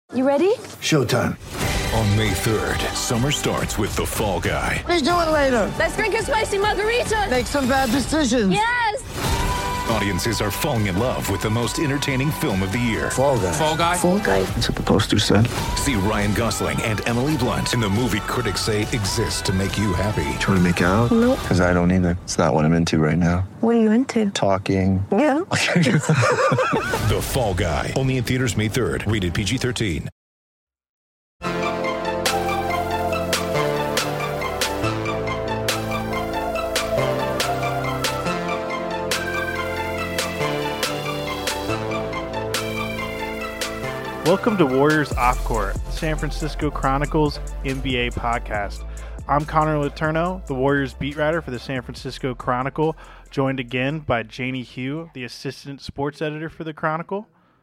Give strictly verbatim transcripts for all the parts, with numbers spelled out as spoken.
You ready? Showtime. On May third, summer starts with The Fall Guy. Let's do it later. Let's drink a spicy margarita. Make some bad decisions. Yes! Audiences are falling in love with the most entertaining film of the year. Fall Guy. Fall Guy? Fall guy. That's what the poster said. See Ryan Gosling and Emily Blunt in the movie critics say exists to make you happy. Trying to make it out? Nope. Because I don't either. It's not what I'm into right now. What are you into? Talking. Yeah. The Fall Guy. Only in theaters May third. Rated P G thirteen. Welcome to Warriors Off Court, San Francisco Chronicles N B A podcast. I'm Connor Letourneau, the Warriors beat writer for the San Francisco Chronicle, joined again by Janie Hugh, the assistant sports editor for the Chronicle.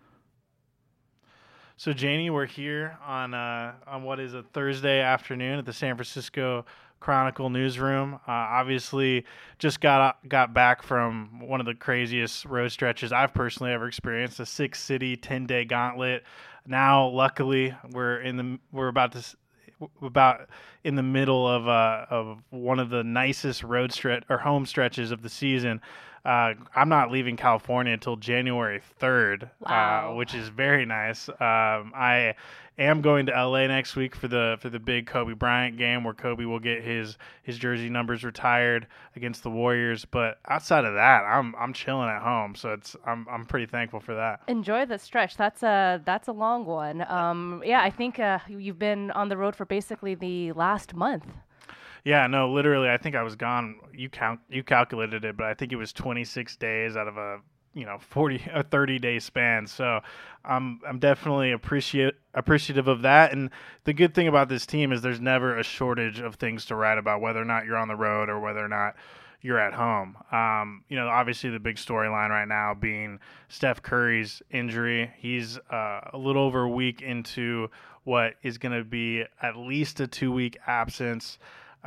So, Janie, we're here on uh, on what is a Thursday afternoon at the San Francisco Chronicle newsroom. Uh, obviously, just got got back from one of the craziest road stretches I've personally ever experienced, a six-city, ten-day gauntlet. Now, luckily, we're in the we're about to about in the middle of uh, of one of the nicest road stretch or home stretches of the season. Uh, I'm not leaving California until January third, Wow. uh, which is very nice. Um, I am going to L A next week for the for the big Kobe Bryant game where Kobe will get his his jersey numbers retired against the Warriors. But outside of that, I'm I'm chilling at home, so it's I'm I'm pretty thankful for that. Enjoy the stretch. That's a that's a long one. Um, yeah, I think uh, you've been on the road for basically the last month. Yeah, no, literally, I think I was gone. You count, you calculated it, but I think it was twenty-six days out of a you know forty a thirty day span. So I'm I'm definitely appreciate appreciative of that. And the good thing about this team is there's never a shortage of things to write about, whether or not you're on the road or whether or not you're at home. Um, you know, obviously the big storyline right now being Steph Curry's injury. He's uh, a little over a week into what is going to be at least a two week absence.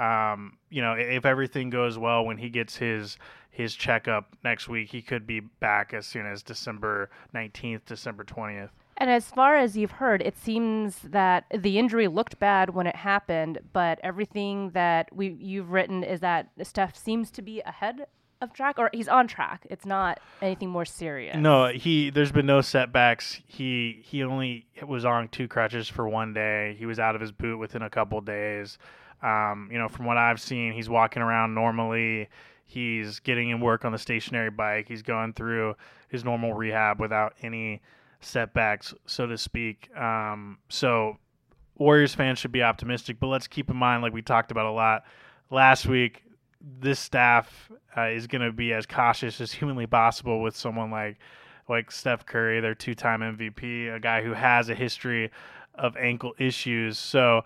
Um, you know, if everything goes well when he gets his his checkup next week, he could be back as soon as December nineteenth, December twentieth. And as far as you've heard, it seems that the injury looked bad when it happened, but everything that we you've written is that Steph seems to be ahead of track, or he's on track. It's not anything more serious. No, he there's been no setbacks. He he only was on two crutches for one day. He was out of his boot within a couple days. Um, you know, from what I've seen, he's walking around normally. He's getting in work on the stationary bike. He's going through his normal rehab without any setbacks, so to speak. Um, so Warriors fans should be optimistic, but let's keep in mind, like we talked about a lot last week, this staff uh, is going to be as cautious as humanly possible with someone like like Steph Curry, their two-time M V P, a guy who has a history of ankle issues. So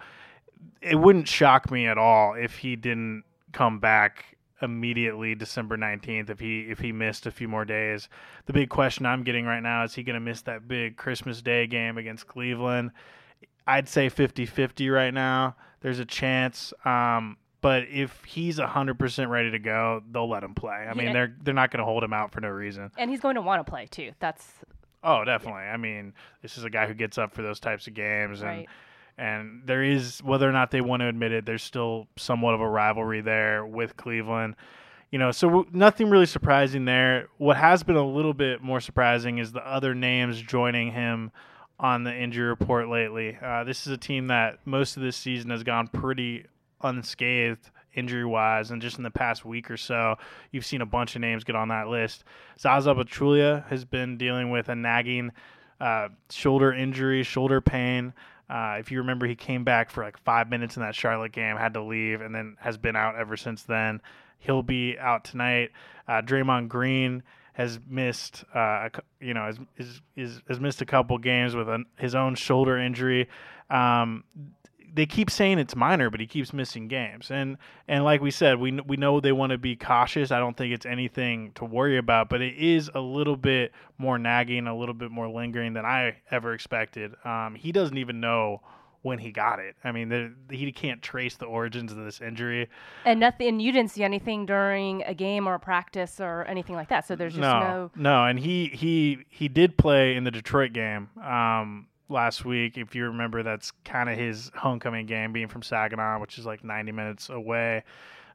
it wouldn't shock me at all if he didn't come back immediately December nineteenth, if he if he missed a few more days. The big question I'm getting right now is he going to miss that big Christmas Day game against Cleveland? I'd say fifty-fifty right now. There's a chance. Um, but if he's one hundred percent ready to go, they'll let him play. I mean, Yeah. they're they're not going to hold him out for no reason. And he's going to want to play, too. That's Oh, definitely. I mean, this is a guy who gets up for those types of games. And right. And there is, whether or not they want to admit it, there's still somewhat of a rivalry there with Cleveland. You know, so nothing really surprising there. What has been a little bit more surprising is the other names joining him on the injury report lately. Uh, this is a team that most of this season has gone pretty unscathed injury-wise, and just in the past week or so, you've seen a bunch of names get on that list. Zaza Pachulia has been dealing with a nagging uh, shoulder injury, shoulder pain. Uh, if you remember, he came back for like five minutes in that Charlotte game, had to leave, and then has been out ever since then. He'll be out tonight. Uh, Draymond Green has missed, uh, you know, has, is, is, has missed a couple games with a, his own shoulder injury. Um, they keep saying it's minor, but he keeps missing games. And and like we said, we we know they want to be cautious. I don't think it's anything to worry about, but it is a little bit more nagging, a little bit more lingering than I ever expected. Um, he doesn't even know when he got it. I mean, there, he can't trace the origins of this injury. And nothing. And you didn't see anything during a game or a practice or anything like that. So there's just no, no. No, and he he he did play in the Detroit game. Um, last week. If you remember, that's kind of his homecoming game, being from Saginaw, which is like ninety minutes away,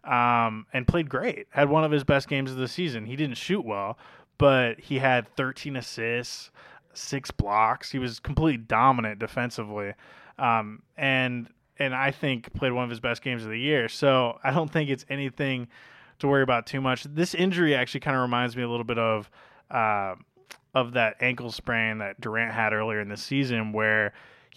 um, and played great. Had one of his best games of the season. He didn't shoot well, but he had thirteen assists, six blocks. He was completely dominant defensively, um, and and I think played one of his best games of the year. So I don't think it's anything to worry about too much. This injury actually kind of reminds me a little bit of uh, of that ankle sprain that Durant had earlier in the season, where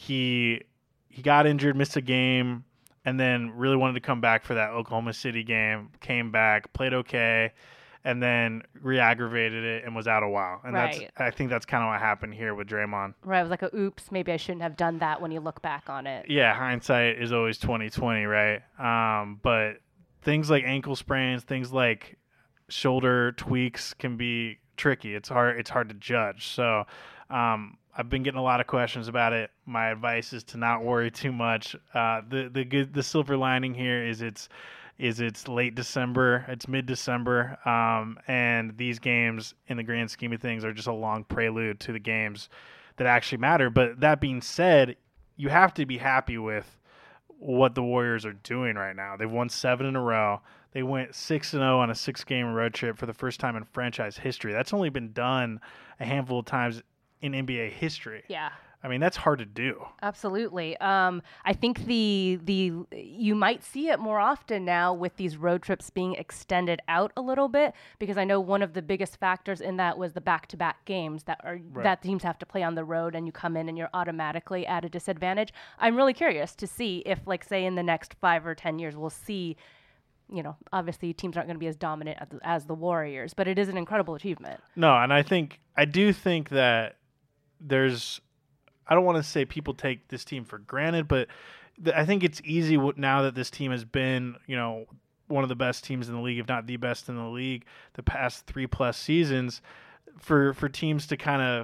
he he got injured, missed a game, and then really wanted to come back for that Oklahoma City game. Came back, played okay, and then re-aggravated it and was out a while. And Right. that's I think that's kind of what happened here with Draymond. Right. It was like a oops, maybe I shouldn't have done that when you look back on it. Yeah, hindsight is always twenty twenty, right? Um, but things like ankle sprains, things like shoulder tweaks can be tricky. It's hard. It's hard to judge. So um, I've been getting a lot of questions about it. My advice is to not worry too much. Uh, the the good the silver lining here is it's is it's late December. It's mid December, um, and these games, in the grand scheme of things, are just a long prelude to the games that actually matter. But that being said, you have to be happy with what the Warriors are doing right now. They've won seven in a row. They went six and zero on a six-game road trip for the first time in franchise history. That's only been done a handful of times in N B A history. Yeah. I mean, that's hard to do. Absolutely. Um, I think the the you might see it more often now with these road trips being extended out a little bit, because I know one of the biggest factors in that was the back-to-back games that are Right. that teams have to play on the road, and you come in and you're automatically at a disadvantage. I'm really curious to see if, like, say, in the next five or ten years, we'll see. You know, obviously teams aren't going to be as dominant as, as the Warriors, but it is an incredible achievement. No, and I think I do think that there's. I don't want to say people take this team for granted, but th- I think it's easy w- now that this team has been, you know, one of the best teams in the league, if not the best in the league, the past three plus seasons, for for teams to kind of,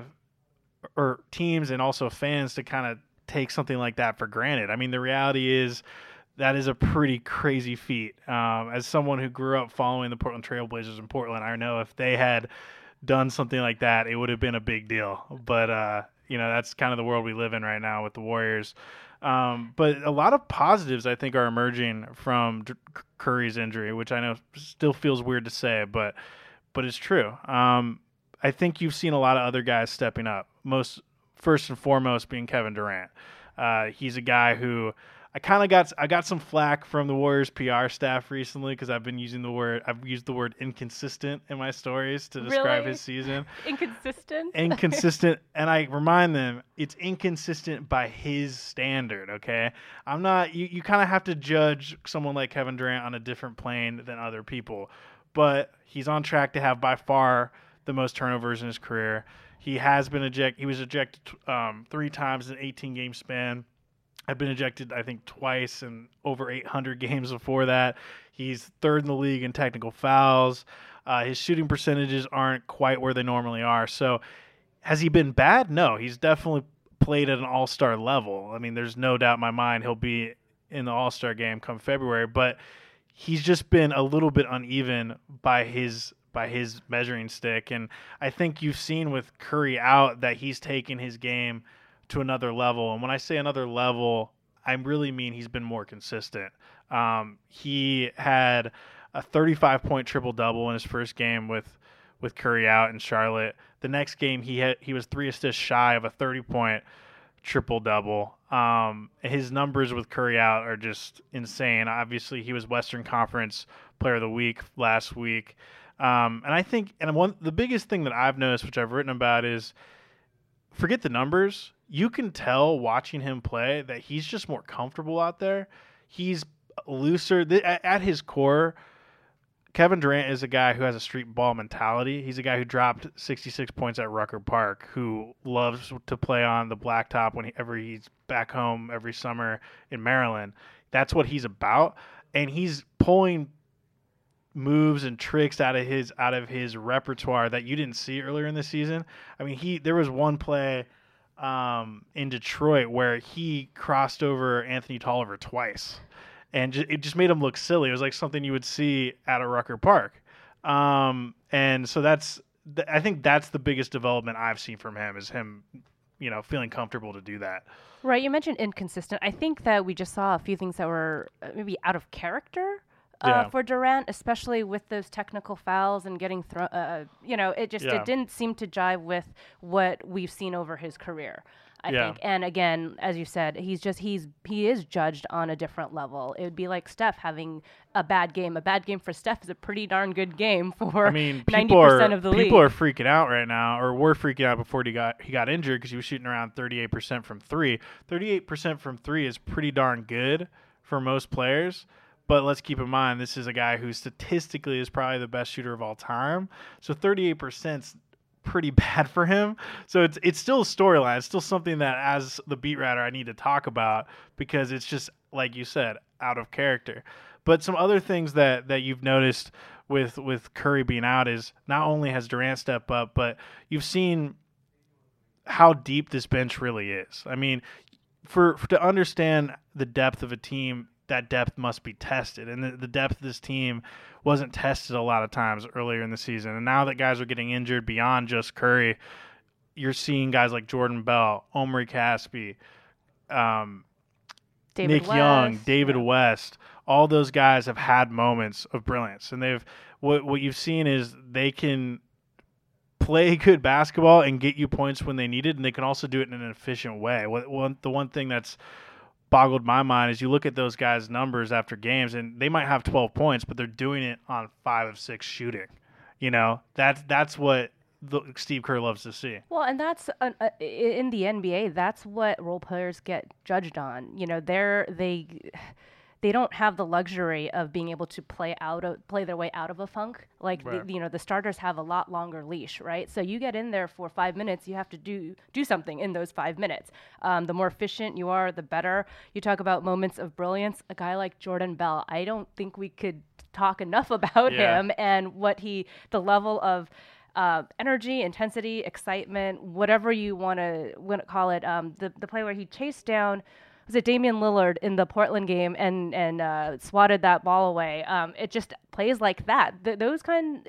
or teams and also fans to kind of take something like that for granted. I mean, the reality is that is a pretty crazy feat. Um, as someone who grew up following the Portland Trail Blazers in Portland, I know if they had done something like that, it would have been a big deal. But, uh, you know, that's kind of the world we live in right now with the Warriors. Um, but a lot of positives, I think, are emerging from D- Curry's injury, which I know still feels weird to say, but but it's true. Um, I think you've seen a lot of other guys stepping up, most first and foremost being Kevin Durant. Uh, he's a guy who I kind of got I got some flack from the Warriors P R staff recently because I've been using the word I've used the word inconsistent in my stories to describe Really? his season. Inconsistent? Inconsistent, and I remind them it's inconsistent by his standard. Okay, I'm not. You, you kind of have to judge someone like Kevin Durant on a different plane than other people, but he's on track to have by far the most turnovers in his career. He has been ejected. He was ejected um, three times in an eighteen game span. I've been ejected, I think, twice in over eight hundred games before that. He's third in the league in technical fouls. Uh, his shooting percentages aren't quite where they normally are. So has he been bad? No, he's definitely played at an all-star level. I mean, there's no doubt in my mind he'll be in the all-star game come February, but he's just been a little bit uneven by his by his measuring stick. And I think you've seen with Curry out that he's taken his game to another level. And when I say another level, I really mean he's been more consistent. Um, he had a thirty-five point triple double in his first game with, with Curry out in Charlotte. The next game he had, he was three assists shy of a thirty point triple double. Um, his numbers with Curry out are just insane. Obviously he was Western Conference Player of the Week last week. Um, and I think, and one, the biggest thing that I've noticed, which I've written about, is forget the numbers. You can tell watching him play that he's just more comfortable out there. He's looser. At his core, Kevin Durant is a guy who has a street ball mentality. He's a guy who dropped sixty-six points at Rucker Park, who loves to play on the blacktop whenever he's back home every summer in Maryland. That's what he's about. And he's pulling moves and tricks out of his out of his repertoire that you didn't see earlier in the season. I mean, he there was one play um, in Detroit where he crossed over Anthony Tolliver twice, and ju- it just made him look silly. It was like something you would see at a Rucker Park, um, and so that's th- I think that's the biggest development I've seen from him is him you know, feeling comfortable to do that. Right. You mentioned inconsistent. I think that we just saw a few things that were uh, maybe out of character uh, Yeah. for Durant, especially with those technical fouls and getting thrown. Uh, you know, it just Yeah. it didn't seem to jive with what we've seen over his career. I Yeah. think, and again, as you said, he's just he's he is judged on a different level. It would be like Steph having a bad game. A bad game for Steph is a pretty darn good game for I mean, ninety people percent are of the people league. are freaking out right now, or were freaking out before he got he got injured because he was shooting around thirty-eight percent from three. thirty-eight percent from three is pretty darn good for most players. But let's keep in mind, this is a guy who statistically is probably the best shooter of all time. So thirty-eight percent pretty bad for him. So it's it's still a storyline. It's still something that, as the beat writer, I need to talk about because it's just, like you said, out of character. But some other things that, that you've noticed with with Curry being out is not only has Durant stepped up, but you've seen how deep this bench really is. I mean, for, for to understand the depth of a team, that depth must be tested. And the, the depth of this team wasn't tested a lot of times earlier in the season. And now that guys are getting injured beyond just Curry, you're seeing guys like Jordan Bell, Omri Caspi, um, David Nick West, Young, David yeah. West. All those guys have had moments of brilliance. And they've what what you've seen is they can play good basketball and get you points when they need it, and they can also do it in an efficient way. What one the one thing that's boggled my mind is you look at those guys' numbers after games, and they might have twelve points, but they're doing it on five of six shooting. You know, that's that's what the, Steve Kerr loves to see. Well, and that's uh, uh, in the N B A. That's what role players get judged on. You know, they're they they don't have the luxury of being able to play out of play their way out of a funk. Like Right. the, you know, the starters have a lot longer leash, right? So you get in there for five minutes, you have to do do something in those five minutes. Um, the more efficient you are, the better. You talk about moments of brilliance. A guy like Jordan Bell, I don't think we could talk enough about Yeah. him and what he the level of Uh, energy, intensity, excitement, whatever you want to call it. Um, the the play where he chased down, was it Damian Lillard in the Portland game and and uh, swatted that ball away? Um, it just plays like that. Th- those kind,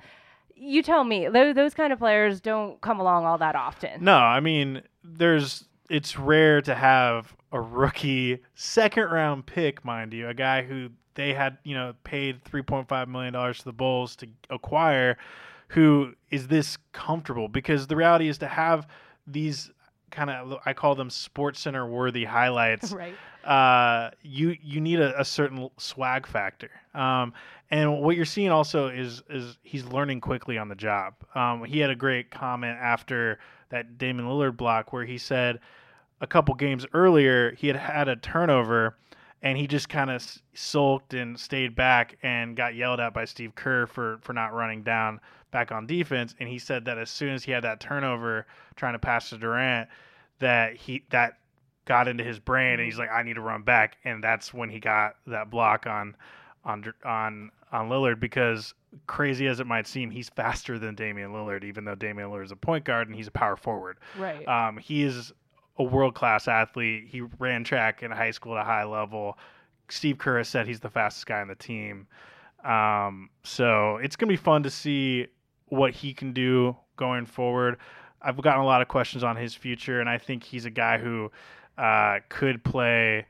you tell me, those those kind of players don't come along all that often. No, I mean, there's it's rare to have a rookie second round pick, mind you, a guy who they had, you know, paid three point five million dollars to the Bulls to acquire, who is this comfortable. Because the reality is to have these kind of, I call them Sports Center worthy highlights. Right. Uh, you you need a, a certain swag factor. Um, and what you're seeing also is is he's learning quickly on the job. Um, he had a great comment after that Damian Lillard block where he said a couple games earlier he had had a turnover and he just kind of sulked and stayed back and got yelled at by Steve Kerr for, for not running down back on defense. And he said that as soon as he had that turnover trying to pass to Durant, that he that got into his brain and he's like, I need to run back. And that's when he got that block on on on on Lillard, because crazy as it might seem, he's faster than Damian Lillard, even though Damian Lillard is a point guard and he's a power forward. Right. Um, he is a world-class athlete. He ran track in high school at a high level. Steve Kerr has said he's the fastest guy on the team. Um, so it's going to be fun to see what he can do going forward. I've gotten a lot of questions on his future, and I think he's a guy who uh, could play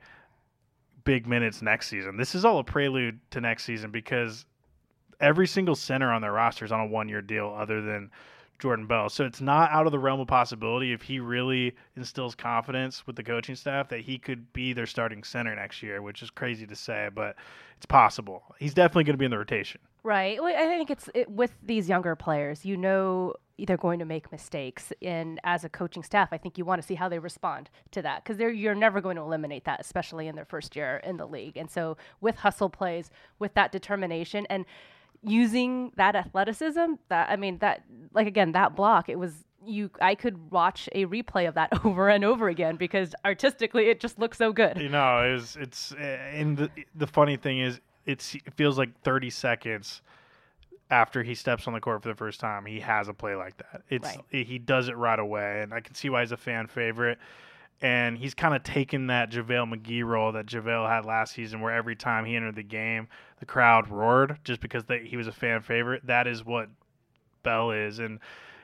big minutes next season. This is all a prelude to next season because every single center on their roster is on a one-year deal other than Jordan Bell. So it's not out of the realm of possibility if he really instills confidence with the coaching staff that he could be their starting center next year, which is crazy to say, but it's possible. He's definitely going to be in the rotation. Right. Well, I think it's it, with these younger players, you know, they're going to make mistakes. And as a coaching staff, I think you want to see how they respond to that, because you're never going to eliminate that, especially in their first year in the league. And so with hustle plays, with that determination and using that athleticism, that I mean, that like, again, that block, it was you. I could watch a replay of that over and over again because artistically it just looks so good. You know, it's, it's and the, the funny thing is, it's, it feels like thirty seconds after he steps on the court for the first time, he has a play like that. It's Right. He does it right away, and I can see why he's a fan favorite. And he's kind of taken that JaVale McGee role that JaVale had last season, where every time he entered the game, the crowd roared just because they, he was a fan favorite. That is what Bell is. And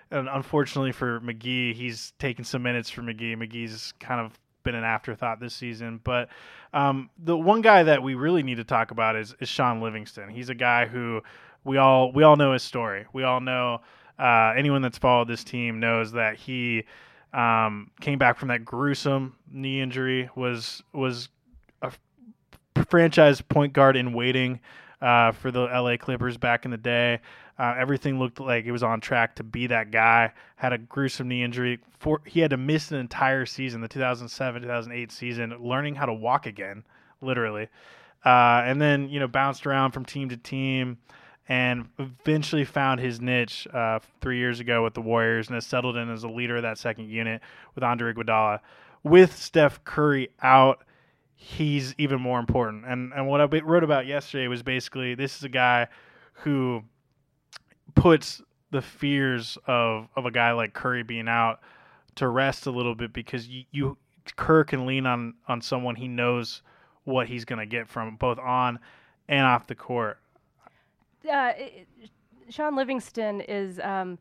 and unfortunately for McGee, he's taken some minutes for McGee. McGee's kind of been an afterthought this season. But um, the one guy that we really need to talk about is, is Shaun Livingston. He's a guy who we all we all know his story. We all know uh, anyone that's followed this team knows that he um, came back from that gruesome knee injury, was was a franchise point guard in waiting uh, for the L A Clippers back in the day. Uh, everything looked like it was on track to be that guy. Had a gruesome knee injury. For, he had to miss an entire season, the two thousand seven two thousand eight season, learning how to walk again, literally. Uh, and then, you know, bounced around from team to team and eventually found his niche uh, three years ago with the Warriors and has settled in as a leader of that second unit with Andre Iguodala. With Steph Curry out, he's even more important. And, and what I wrote about yesterday was basically this is a guy who – puts the fears of, of a guy like Curry being out to rest a little bit, because you, you Kerr can lean on, on someone he knows what he's going to get from both on and off the court. Uh, Shaun Livingston is um,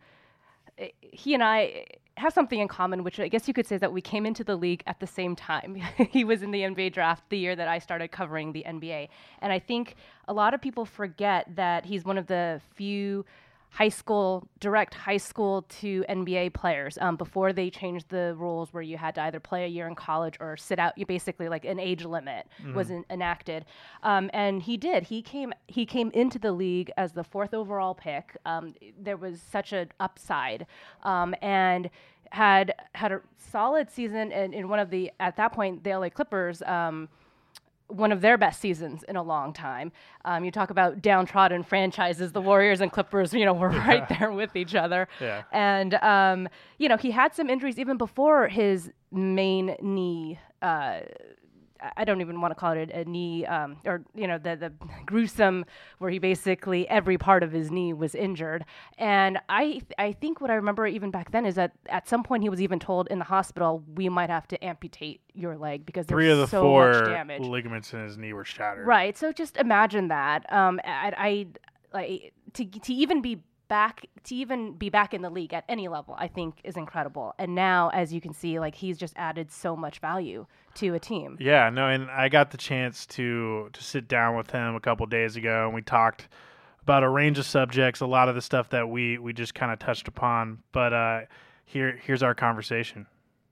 he and I have something in common, which I guess you could say that we came into the league at the same time. He was in the N B A draft the year that I started covering the N B A, and I think a lot of people forget that he's one of the few high school, direct high school to N B A players um, before they changed the rules where you had to either play a year in college or sit out. You basically like an age limit mm-hmm. was in, enacted, um, and he did. He came. He came into the league as the fourth overall pick. Um, there was such an upside, um, and had had a solid season in, in one of the at that point the L A Clippers. Um, one of their best seasons in a long time. Um, you talk about downtrodden franchises, the Warriors and Clippers, you know, were right there with each other. Yeah. And, um, you know, he had some injuries even before his main knee, uh, I don't even want to call it a, a knee, um, or, you know, the, the gruesome, where he basically, every part of his knee was injured. And I th- I think what I remember even back then is that at some point he was even told in the hospital, we might have to amputate your leg because Three there's of the so four much damage. ligaments in his knee were shattered. Right. So just imagine that. Um, I, I like to to even be back to even be back in the league at any level, I think is incredible. And now, as you can see, like he's just added so much value to a team. Yeah, no, and I got the chance to to sit down with him a couple days ago, and we talked about a range of subjects, a lot of the stuff that we we just kind of touched upon. But uh, here here's our conversation.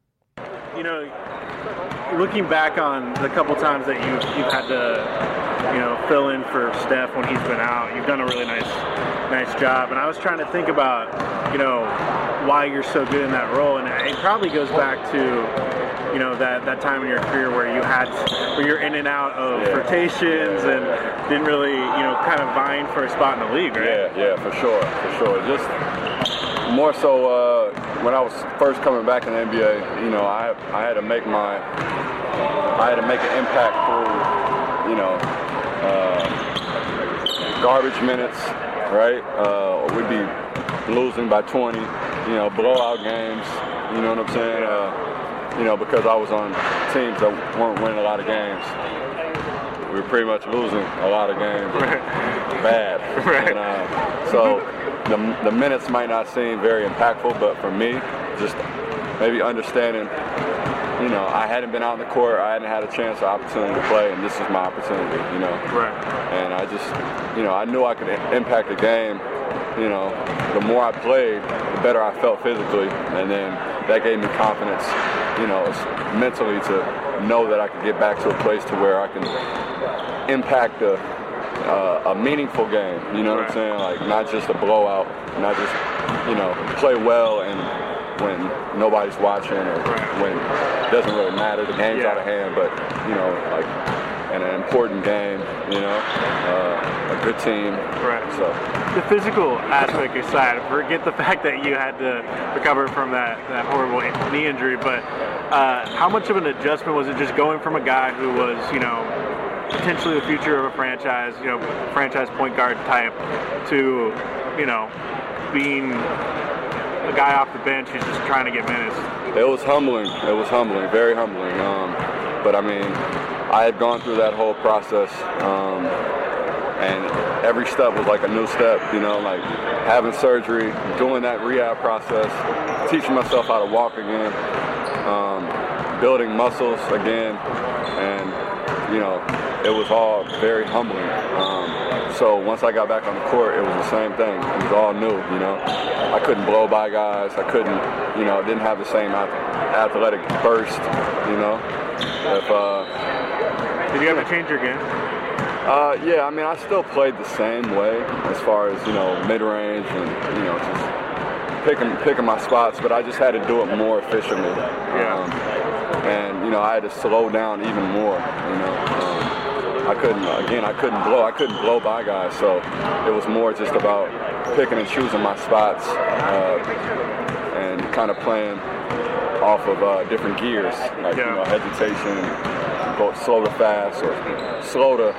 You know, looking back on the couple times that you've you've had to, you know, fill in for Steph when he's been out, you've done a really nice nice job. And I was trying to think about, you know, why you're so good in that role, and it probably goes back to, you know, that, that time in your career where you had, where you're in and out of yeah. rotations and didn't really, you know, kind of vying for a spot in the league, right? Yeah, yeah, for sure, for sure. Just more so uh, when I was first coming back in the N B A, you know, I I had to make my, I had to make an impact through, you know, uh, garbage minutes, right? Uh, we'd be losing by twenty, you know, blowout games, you know what I'm saying? Uh, you know, because I was on teams that weren't winning a lot of games. We were pretty much losing a lot of games, bad. Right. And, uh, so the, the minutes might not seem very impactful, but for me, just maybe understanding, you know, I hadn't been out in the court, I hadn't had a chance or opportunity to play, and this is my opportunity, you know. Right. And I just, you know, I knew I could impact the game. You know, the more I played, the better I felt physically, and then that gave me confidence, you know, mentally to know that I could get back to a place to where I can impact a, uh, a meaningful game, you know what I'm saying? Like, not just a blowout, not just, you know, play well and when nobody's watching or when it doesn't really matter, the game's yeah. out of hand, but, you know, like, in an important game, you know, uh, a good team. Right. So the physical aspect aside, forget the fact that you had to recover from that, that horrible knee injury, but uh, how much of an adjustment was it just going from a guy who was, you know, potentially the future of a franchise, you know, franchise point guard type, to, you know, being a guy off the bench who's just trying to get minutes? It was humbling. It was humbling, very humbling. Um, but I mean, I had gone through that whole process, um, and every step was like a new step, you know, like having surgery, doing that rehab process, teaching myself how to walk again, um, building muscles again, and, you know, it was all very humbling. Um, so once I got back on the court, it was the same thing. It was all new, you know. I couldn't blow by guys. I couldn't, you know, didn't have the same athletic burst, you know. If, uh, Did you have to change your game? Uh, yeah, I mean, I still played the same way as far as, you know, mid-range and, you know, just picking picking my spots, but I just had to do it more efficiently. Yeah. Um, and, you know, I had to slow down even more, you know. Um, I couldn't, again, I couldn't blow. I couldn't blow by guys, so it was more just about picking and choosing my spots uh, and kind of playing off of uh, different gears, like, yeah. you know, hesitation, go slow to fast, or slow to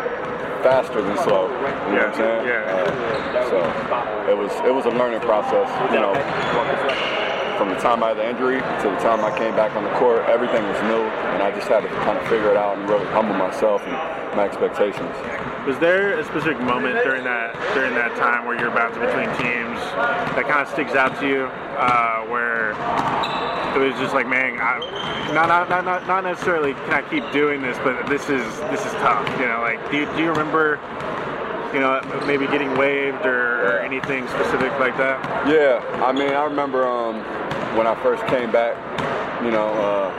faster than slow. You know yeah. what I'm saying? Yeah. Uh, so it was it was a learning process. You know, from the time I had the injury to the time I came back on the court, everything was new, and I just had to kind of figure it out and really humble myself and my expectations. Was there a specific moment during that during that time where you're bouncing between teams that kind of sticks out to you, uh, where it was just like, man, I, not, not not not not necessarily can I keep doing this, but this is this is tough. You know, like do you, do you remember, you know, maybe getting waived or, or anything specific like that? Yeah, I mean, I remember um, when I first came back, you know,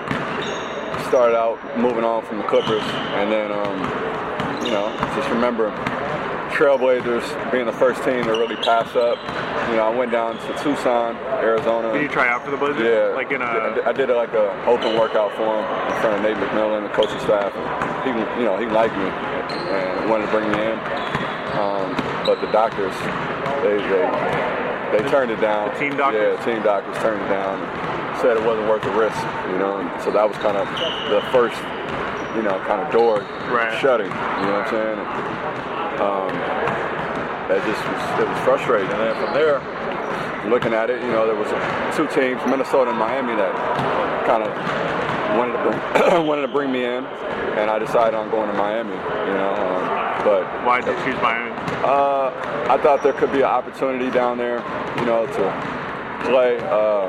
uh, started out moving on from the Clippers, and then, um, you know, just remember Trailblazers being the first team to really pass up. You know, I went down to Tucson, Arizona. Did you try out for the Blazers? Yeah. Like in a... I did, I did like a open workout for him in front of Nate McMillan, the coaching staff. He, you know, he liked me and wanted to bring me in. Um, but the doctors, they, they they turned it down. The team doctors? Yeah, team doctors turned it down and said it wasn't worth the risk, you know. And so that was kind of the first, you know, kind of door right. shutting, you know what I'm saying? And, um, that just was, it was frustrating. And then from there, looking at it, you know, there was two teams, Minnesota and Miami, that kind of wanted to bring, wanted to bring me in, and I decided on going to Miami, you know. Um, But why did you choose Miami? Uh, I thought there could be an opportunity down there, you know, to play. Uh,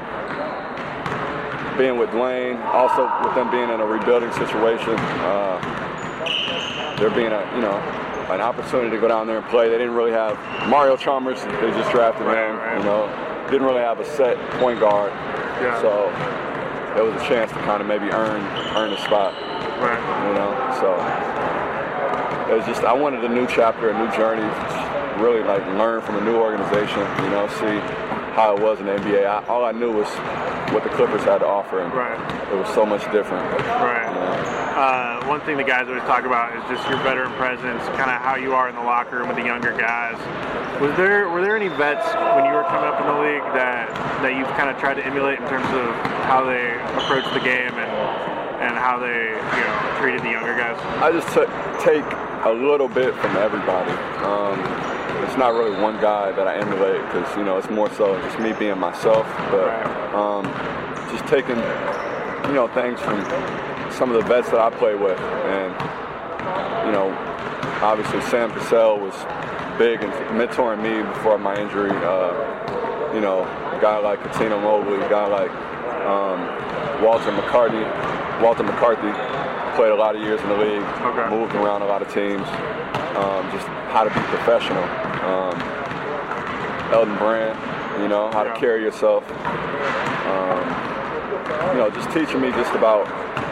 being with Dwayne, also with them being in a rebuilding situation, uh, there being a, you know, an opportunity to go down there and play. They didn't really have Mario Chalmers. They just drafted right, him. Right. You know, didn't really have a set point guard. Yeah. So there was a chance to kind of maybe earn earn a spot. Right. You know, so. It was just, I wanted a new chapter, a new journey, really like learn from a new organization, you know, see how it was in the N B A. I, all I knew was what the Clippers had to offer, and right. it was so much different. Right. You know? uh, one thing the guys always talk about is just your veteran presence, kind of how you are in the locker room with the younger guys. Was there, were there any vets when you were coming up in the league that, that you've kind of tried to emulate in terms of how they approach the game and, and how they, you know, treated the younger guys? I just took take a little bit from everybody. Um, it's not really one guy that I emulate because, you know, it's more so just me being myself. But um, just taking, you know, things from some of the vets that I play with. And, you know, obviously Sam Cassell was big in mentoring me before my injury. Uh, you know, a guy like Cuttino Mobley, a guy like um, Walter McCarthy. Walter McCarthy played a lot of years in the league, okay. moved around a lot of teams, um, just how to be professional. Um, Elton Brand, you know, how yeah. to carry yourself. Um, you know, just teaching me just about,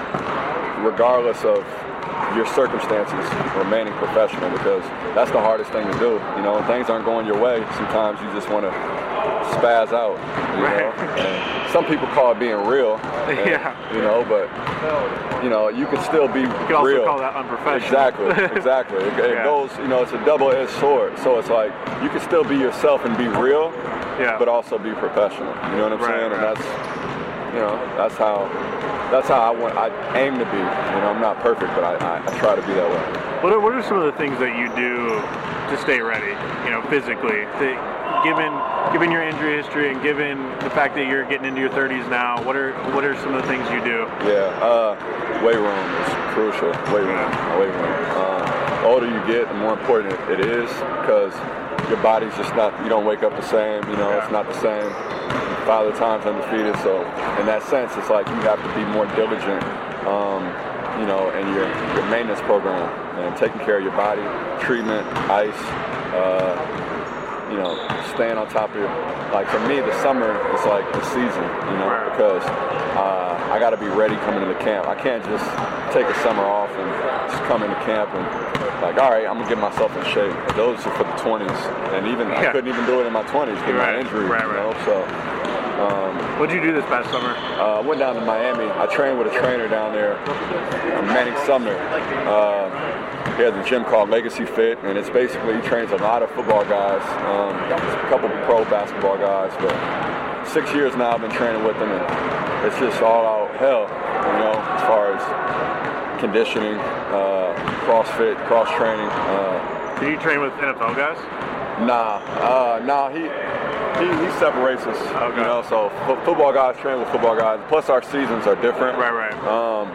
regardless of your circumstances, remaining professional, because that's the hardest thing to do. You know, when things aren't going your way, sometimes you just want to spaz out, you right. know. And some people call it being real, and, yeah. you know, but you know, you can still be you can also real. call that unprofessional. Exactly, exactly. It, it yeah. goes, you know, it's a double-edged sword. So it's like you can still be yourself and be real, yeah. but also be professional. You know what I'm right, saying? Right. And that's, you know, that's how, that's how I want. I aim to be. You know, I'm not perfect, but I, I, I try to be that way. What are, what are some of the things that you do to stay ready? You know, physically, to, given given your injury history and given the fact that you're getting into your thirties now, what are what are some of the things you do? Yeah, uh, weight room is crucial. Weight room, weight room. Um, the older you get, the more important it is because your body's just not, you don't wake up the same, you know, it's not the same. Father time's undefeated, so in that sense, it's like you have to be more diligent, um, you know, in your, your maintenance program and taking care of your body, treatment, ice, uh, you know, staying on top of your, like for me, the summer is like the season, you know, because uh, I got to be ready coming into camp. I can't just take a summer off and just come into camp and like, all right, I'm going to get myself in shape. Those are for the twenties. And even, yeah. I couldn't even do it in my twenties because of my injury, right, you know, right. so. Um, what did you do this past summer? I uh, went down to Miami. I trained with a trainer down there, Manning Sumner. Uh, he has a gym called Legacy Fit, and it's basically, he trains a lot of football guys, um, a couple of pro basketball guys, but six years now I've been training with him, and it's just all out hell, you know, as far as conditioning, uh, CrossFit, cross-training. Uh, Did you train with N F L guys? Nah, uh, nah, he... He, he separates us, okay. you know, so f- football guys train with football guys, plus our seasons are different. Right, right. Um,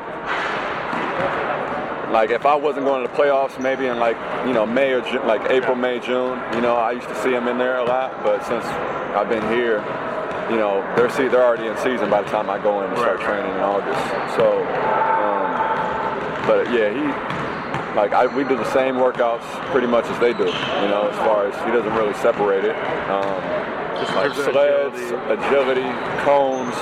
like, if I wasn't going to the playoffs, maybe in, like, you know, May or Ju- like April, May, June, you know, I used to see them in there a lot, but since I've been here, you know, they're, see, they're already in season by the time I go in and start right. training in August. So, um, but, yeah, he... Like, I, we do the same workouts pretty much as they do, you know, as far as he doesn't really separate it. Um, Just like sleds, agility, agility cones,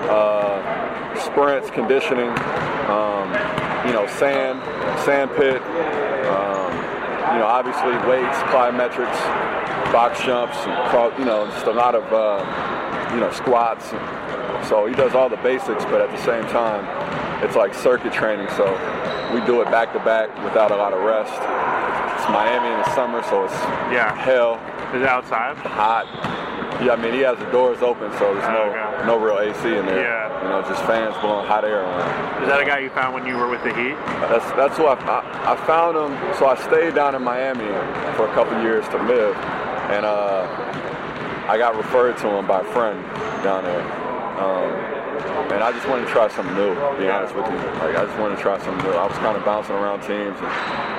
uh, sprints, conditioning, um, you know, sand, sand pit, um, you know, obviously weights, plyometrics, box jumps, and, you know, just a lot of, uh, you know, squats. So he does all the basics, but at the same time, it's like circuit training. So we do it back to back without a lot of rest. It's Miami in the summer, so it's yeah. hell. Is it outside? Hot. Yeah, I mean, he has the doors open, so there's no okay. no real A C in there. Yeah. You know, just fans blowing hot air on him. Is that a guy you found when you were with the Heat? That's that's who I, I, I found him. So I stayed down in Miami for a couple years to live, and uh, I got referred to him by a friend down there. Um, and I just wanted to try something new, to be honest with you. Like, I just wanted to try something new. I was kind of bouncing around teams, and,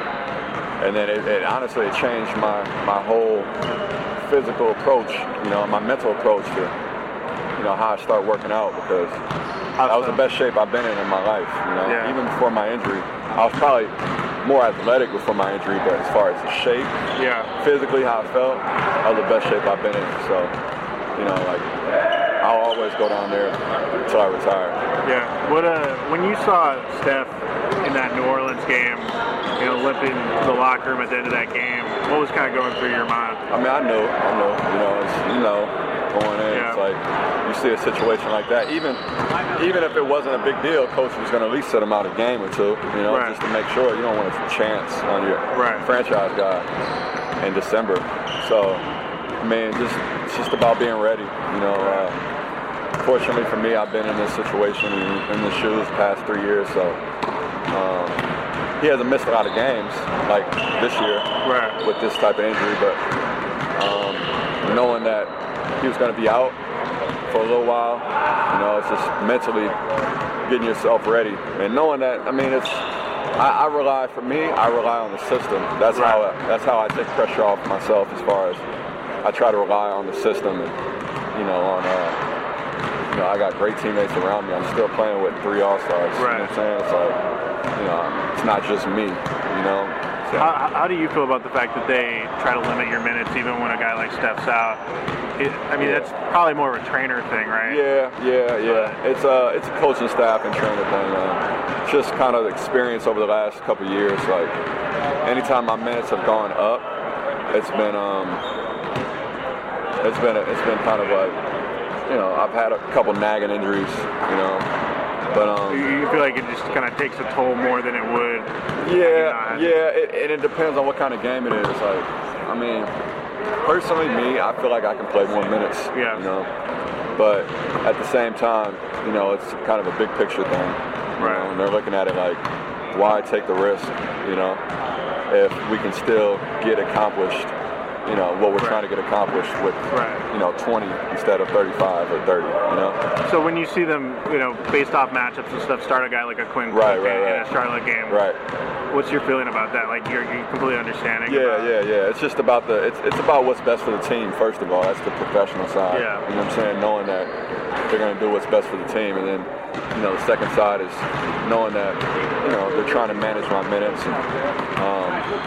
and then it, it honestly it changed my, my whole physical approach, you know, my mental approach to, you know, how I start working out, because that was the best shape I've been in in my life, you know, yeah. even before my injury. I was probably more athletic before my injury, but as far as the shape, yeah, physically how I felt, that was the best shape I've been in. So, you know, like, I'll always go down there until I retire. Yeah. What uh, when you saw Steph in that New Orleans game, you know, limping to the locker room at the end of that game, what was kind of going through your mind? I mean, I knew, I knew, you know, it's, you know, going in, yeah. It's like, you see a situation like that, even even if it wasn't a big deal, coach was going to at least sit him out a game or two, you know, right. just to make sure you don't want a chance on your right. franchise guy in December. So, I mean, just it's just about being ready, you know. Uh, fortunately for me, I've been in this situation in, in the shoes the past three years, so um, he hasn't missed a lot of games like this year right. with this type of injury, but um, knowing that he was going to be out for a little while, you know, it's just mentally getting yourself ready, and knowing that, I mean, it's I, I rely for me, I rely on the system. That's right. how I, that's how I take pressure off myself, as far as I try to rely on the system, and you know, on uh, you know, I got great teammates around me. I'm still playing with three All-Stars. Right. You know what I'm saying? It's like, you know, it's not just me, you know. So. How, how do you feel about the fact that they try to limit your minutes even when a guy like Steph's out? It, I mean, yeah. that's probably more of a trainer thing, right? Yeah, yeah, yeah. But it's a it's a coaching staff and trainer thing. Uh, just kind of experience over the last couple of years. Like, anytime my minutes have gone up, it's been um, it's been a, it's been kind of like, you know, I've had a couple nagging injuries, you know. But um, you feel like it just kind of takes a toll more than it would? Yeah, yeah, it, and it depends on what kind of game it is. Like, I mean, personally, me, I feel like I can play more minutes. Yeah. You know, but at the same time, you know, it's kind of a big picture thing. You right. know, and they're looking at it like, why take the risk? You know, if we can still get accomplished you know, what we're Right. trying to get accomplished with, Right. you know, twenty instead of thirty-five or thirty, you know? So when you see them, you know, based off matchups and stuff, start a guy like a Quinn Cook Right, in, right, in right. a Charlotte game. Right. What's your feeling about that? Like, you're, you're completely understanding? Yeah, about, yeah, yeah. It's just about the, it's, it's about what's best for the team, first of all. That's the professional side. Yeah. You know what I'm saying? Knowing that they're going to do what's best for the team. And then, you know, the second side is knowing that, you know, they're trying to manage my minutes. And, um,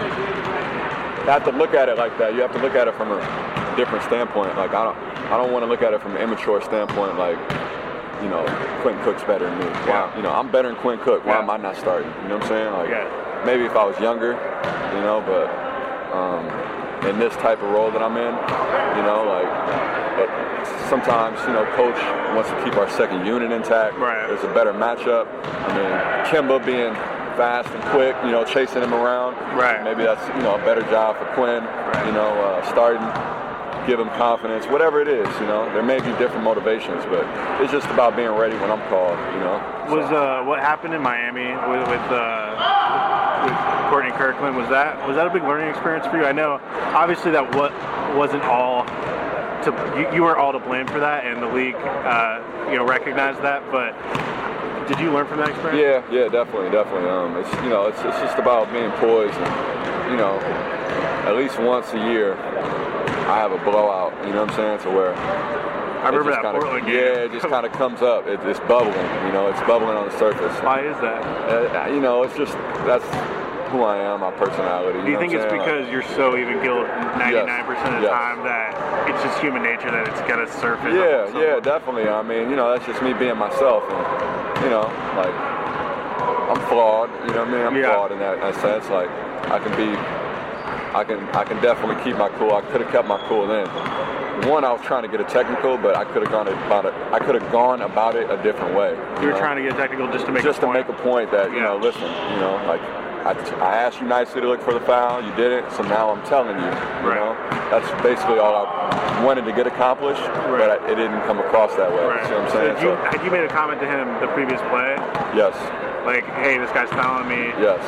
you have to look at it like that. You have to look at it from a different standpoint. Like, I don't, I don't want to look at it from an immature standpoint, like, you know, Quinn Cook's better than me. Why, you know, I'm better than Quinn Cook. Why Yeah. am I not starting? You know what I'm saying? Like, Yeah. maybe if I was younger, you know, but um, in this type of role that I'm in, you know, like, it, sometimes, you know, coach wants to keep our second unit intact. Right. There's a better matchup. I mean, Kimba being fast and quick, you know, chasing him around. Right. Maybe that's, you know, a better job for Quinn, you know, uh, starting, give him confidence, whatever it is, you know. There may be different motivations, but it's just about being ready when I'm called, you know. Was uh, what happened in Miami with with, uh, with Courtney Kirkland, was that was that a big learning experience for you? I know, obviously, that what wasn't all to you, you weren't all to blame for that, and the league, uh, you know, recognized that. But did you learn from that experience? Yeah, yeah, definitely, definitely. Um, it's you know, it's it's just about being poised, and you know, at least once a year, I have a blowout. You know what I'm saying? To where I remember that kinda, Portland game. Yeah, it just kind of comes up. It, it's bubbling. You know, it's bubbling on the surface. Why is that? Uh, you know, it's just that's who I am, my personality. Do you know think what it's I'm saying? because you're so even keeled ninety-nine percent of the Yes. time that it's just human nature that it's gonna surface? Yeah, up yeah, definitely. I mean, you know, that's just me being myself, and you know, like I'm flawed. You know what I mean? I'm Yeah. flawed in that, that sense. Like I can be, I can, I can definitely keep my cool. I could have kept my cool then. One, I was trying to get a technical, but I could have gone about it. I could have gone about it a different way. You were know? trying to get technical just to make just a to point. make a point that you Yeah. know, listen, you know, like I, I asked you nicely to look for the foul, you didn't, so now I'm telling you, you Right. know, that's basically all I wanted to get accomplished, Right. but I, it didn't come across that way. Right. You see what I'm So saying? had you, had you made a comment to him the previous play, yes, like, "Hey, this guy's fouling me," yes,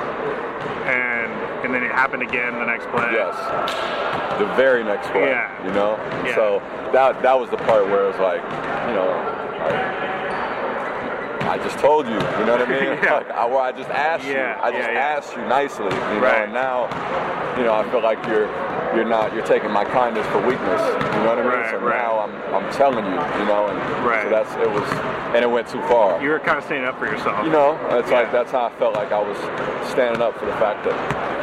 and and then it happened again the next play? yes. The very next play, Yeah. you know. Yeah. So that that was the part where it was like, you know, like, I just told you, you know what I mean? Yeah. Like I, well, I just asked Yeah, you, I just yeah, yeah. asked you nicely, you know, Right. and now, you know, I feel like you're you're not you're taking my kindness for weakness, you know what I mean? Right, so right. now I'm I'm telling you, you know, and Right. so that's it was, and it went too far. You were kind of standing up for yourself. You know, it's Yeah. like that's how I felt like I was standing up for the fact that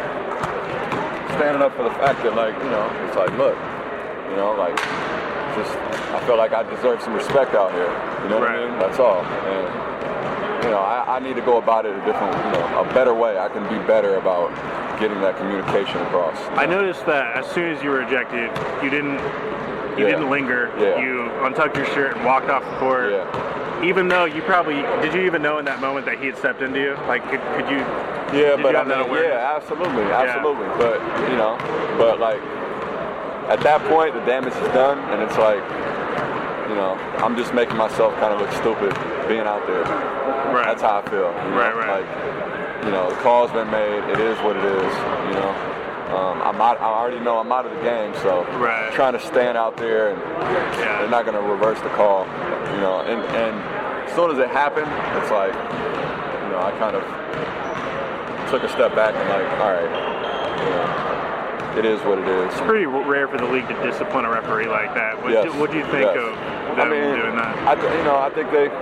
standing up for the fact that like, you know, it's like look, you know, like just I felt like I deserve some respect out here. You know what Right. I mean? That's all. And you know, I, I need to go about it a different, you know, a better way. I can be better about getting that communication across. you I know? noticed that as soon as you were ejected, you didn't you Yeah. didn't linger. Yeah. You untucked your shirt and walked off the court. Yeah. Even though you probably did, you even know in that moment that he had stepped into you? Like, could, could you? Yeah, did but you I have that mean, awareness? yeah, absolutely, absolutely. But you know, but like at that point, the damage is done, and it's like, you know, I'm just making myself kind of look stupid being out there. Right. That's how I feel. You know? Right, right. Like, you know, the call's been made. It is what it is. You know, um, I'm out. I already know I'm out of the game, so Right. trying to stand out there, and Yeah. they're not going to reverse the call. You know, and and as soon as it happened, it's like, you know, I kind of took a step back and like, all right, you know, it is what it is. It's pretty rare for the league to discipline a referee like that. What Yes. do, what do you think Yes. of I them mean, doing that? I th- you know, I think they,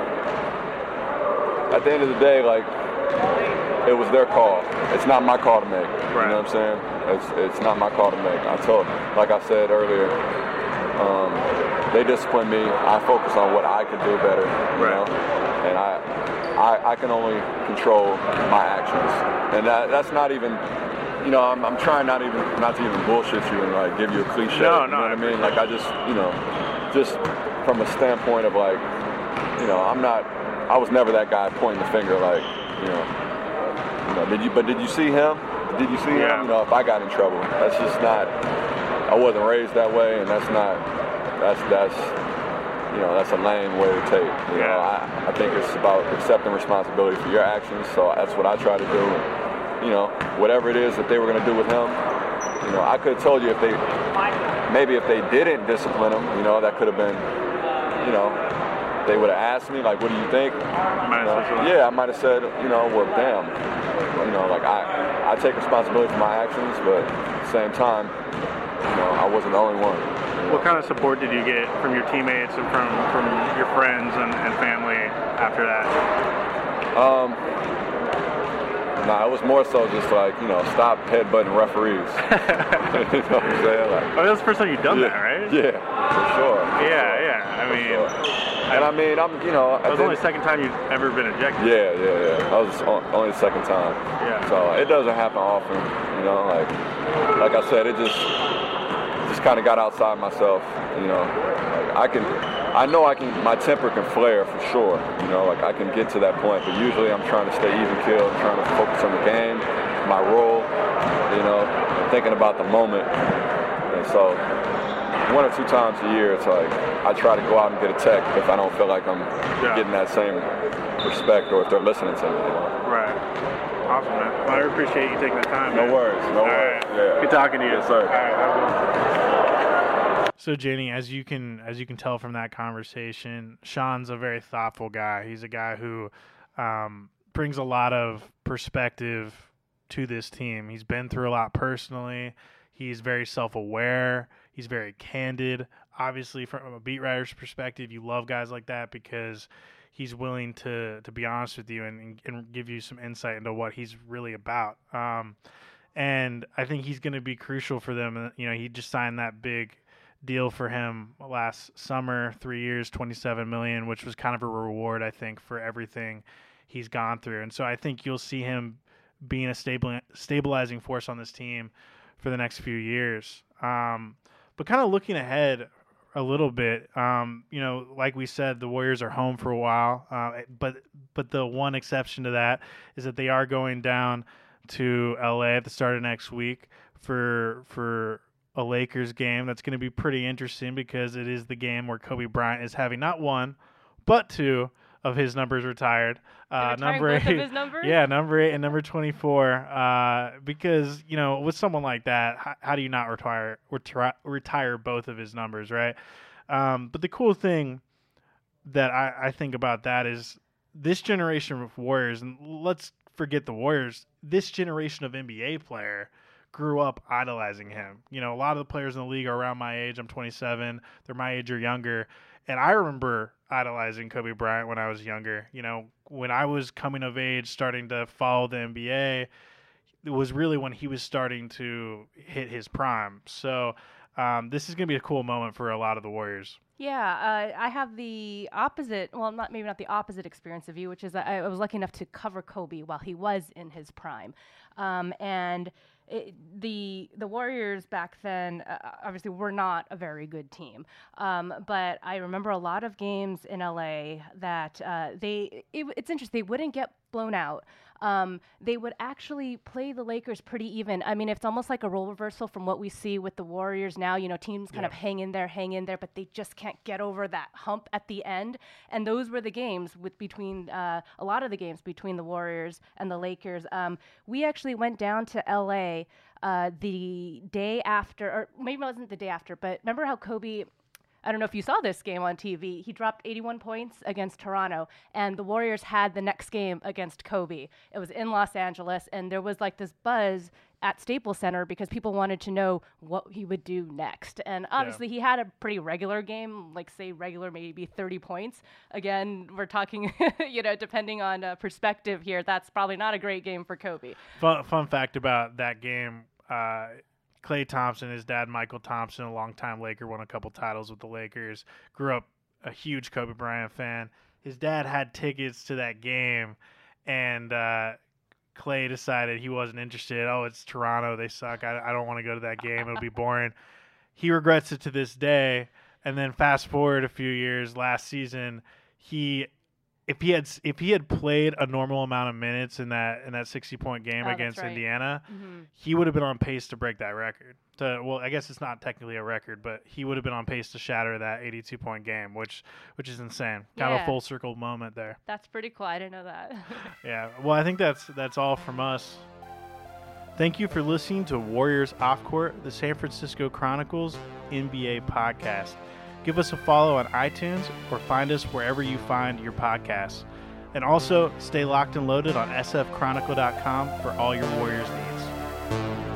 at the end of the day, like, it was their call. It's not my call to make. Right. You know what I'm saying? It's it's not my call to make. I told, like I said earlier, um, they discipline me. I focus on what I can do better. You Right. know, and I, I I can only control my actions, and that that's not even. You know, I'm, I'm trying not even not to even bullshit you and like give you a cliche. No, you no, know what I I mean? Like I just, you know, just from a standpoint of like, you know, I'm not. I was never that guy pointing the finger like, you know, you know. Did you? But did you see him? Did you see Yeah. him? You know, if I got in trouble, that's just not. I wasn't raised that way, and that's not. That's that's. You know, that's a lame way to take. You Yeah. know, I, I think it's about accepting responsibility for your actions. So that's what I try to do. You know, whatever it is that they were going to do with him, you You know, I could have told you if they, maybe if they didn't discipline him, you know, that could have been, you know, they would have asked me, like, what do you think? You know, yeah, I might have said, you know, well, damn. You know, like, I, I take responsibility for my actions, but at the same time, you know, I wasn't the only one. What kind of support did you get from your teammates and from, from your friends and, and family after that? Um, nah, it was more so just like, you know, stop headbutting referees. You know what I'm saying? Like, oh, that's the first time you've done yeah, that, right? Yeah, for sure. Yeah, yeah. I mean, sure. And I mean, I'm, you know, that was only the second time you've ever been ejected. Yeah, yeah, yeah. That was only the second time. Yeah. So it doesn't happen often, you know. Like, like I said, it just, just kind of got outside myself, you know. Like I can, I know I can. My temper can flare for sure, you know. Like I can get to that point, but usually I'm trying to stay even keeled, trying to focus on the game, my role, you know, and thinking about the moment. And so, one or two times a year, it's like I try to go out and get a tech if I don't feel like I'm yeah. getting that same respect or if they're listening to me. You know? Right. Awesome, man. Well, I appreciate you taking the time. No man. worries. No All worries. Right. Yeah. Good talking to you. Yes, sir. All right. So, Janie, as you can as you can tell from that conversation, Sean's a very thoughtful guy. He's a guy who um, brings a lot of perspective to this team. He's been through a lot personally. He's very self-aware. He's very candid. Obviously, from a beat writer's perspective, you love guys like that because he's willing to to be honest with you and, and give you some insight into what he's really about. Um, and I think he's going to be crucial for them. You know, he just signed that big deal for him last summer, three years, twenty-seven million dollars, which was kind of a reward, I think, for everything he's gone through. And so I think you'll see him being a stable, stabilizing force on this team for the next few years. Um, but kind of looking ahead a little bit, um, you know, like we said, the Warriors are home for a while. Uh, but but the one exception to that is that they are going down to L A at the start of next week for for a Lakers game. That's going to be pretty interesting because it is the game where Kobe Bryant is having not one, but two of his numbers retired. Uh, number both eight, of his numbers? Yeah, number eight and number twenty-four. Uh, because, you know, with someone like that, how, how do you not retire, retire retire both of his numbers, right? Um, but the cool thing that I, I think about that is this generation of Warriors, and let's forget the Warriors, this generation of N B A player grew up idolizing him. You know, a lot of the players in the league are around my age. I'm twenty-seven. They're my age or younger. And I remember idolizing Kobe Bryant when I was younger. You know, when I was coming of age, starting to follow the N B A, it was really when he was starting to hit his prime. So um, this is going to be a cool moment for a lot of the Warriors. Yeah, uh, I have the opposite, well, not maybe not the opposite experience of you, which is that I, I was lucky enough to cover Kobe while he was in his prime. Um, and it, the the Warriors back then, uh, obviously, were not a very good team. Um, but I remember a lot of games in L A that uh, they, it, it's interesting, they wouldn't get blown out. Um, they would actually play the Lakers pretty even. I mean, it's almost like a role reversal from what we see with the Warriors now. You know, teams kind yeah. of hang in there, hang in there, but they just can't get over that hump at the end. And those were the games with between uh, a lot of the games between the Warriors and the Lakers. Um, we actually went down to L A uh, the day after, or maybe it wasn't the day after, but remember how Kobe, I don't know if you saw this game on T V. He dropped eighty-one points against Toronto, and the Warriors had the next game against Kobe. It was in Los Angeles, and there was like this buzz at Staples Center because people wanted to know what he would do next. And obviously, yeah. he had a pretty regular game, like say regular maybe thirty points. Again, we're talking, you know, depending on uh, perspective here, that's probably not a great game for Kobe. Fun, fun fact about that game. Uh, Klay Thompson, his dad, Michael Thompson, a longtime Laker, won a couple titles with the Lakers, grew up a huge Kobe Bryant fan. His dad had tickets to that game, and uh, Klay decided he wasn't interested. Oh, it's Toronto. They suck. I, I don't want to go to that game. It'll be boring. He regrets it to this day. And then fast forward a few years, last season, he if he had if he had played a normal amount of minutes in that in that sixty point game oh, against right. Indiana, mm-hmm. he would have been on pace to break that record. To, well, I guess it's not technically a record, but he would have been on pace to shatter that eighty-two point game, which which is insane. Kind yeah. of a full circle moment there. That's pretty cool. I didn't know that. Yeah. Well, I think that's that's all from us. Thank you for listening to Warriors Off Court, the San Francisco Chronicles N B A podcast. Give us a follow on iTunes or find us wherever you find your podcasts. And also, stay locked and loaded on S F Chronicle dot com for all your Warriors needs.